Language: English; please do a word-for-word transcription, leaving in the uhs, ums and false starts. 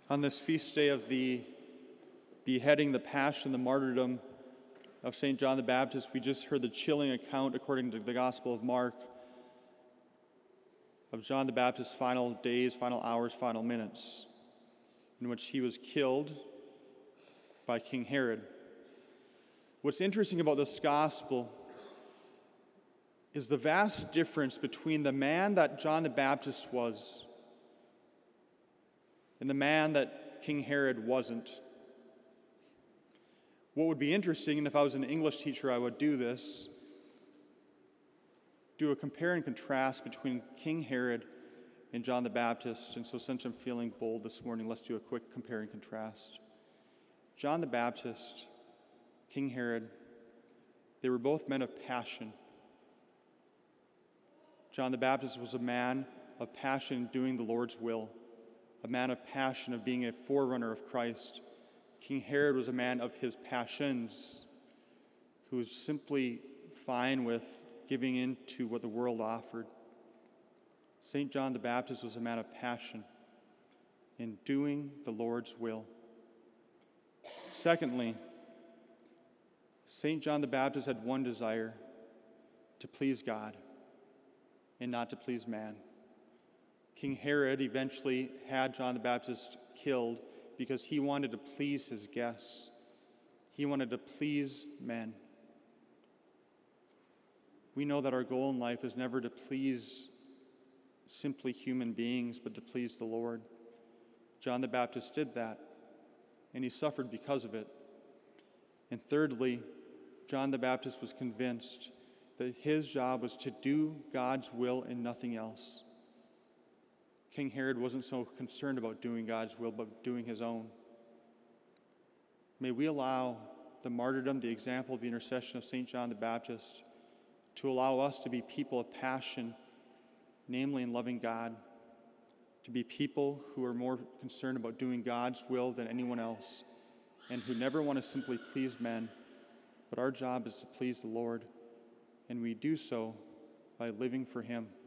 On this feast day of the beheading, the passion, the martyrdom of Saint John the Baptist, we just heard the chilling account, according to the Gospel of Mark, of John the Baptist's final days, final hours, final minutes, in which he was killed by King Herod. What's interesting about this Gospel is the vast difference between the man that John the Baptist was and the man that King Herod wasn't. What would be interesting, and if I was an English teacher I would do this, do a compare and contrast between King Herod and John the Baptist. And so since I'm feeling bold this morning, let's do a quick compare and contrast. John the Baptist, King Herod, they were both men of passion. John the Baptist was a man of passion doing the Lord's will, a man of passion of being a forerunner of Christ. King Herod was a man of his passions, who was simply fine with giving in to what the world offered. Saint John the Baptist was a man of passion in doing the Lord's will. Secondly, Saint John the Baptist had one desire: to please God and not to please man. King Herod eventually had John the Baptist killed because he wanted to please his guests. He wanted to please men. We know that our goal in life is never to please simply human beings, but to please the Lord. John the Baptist did that, and he suffered because of it. And thirdly, John the Baptist was convinced that his job was to do God's will and nothing else. King Herod wasn't so concerned about doing God's will, but doing his own. May we allow the martyrdom, the example, the intercession of Saint John the Baptist to allow us to be people of passion, namely in loving God, to be people who are more concerned about doing God's will than anyone else, and who never want to simply please men, but our job is to please the Lord, and we do so by living for Him.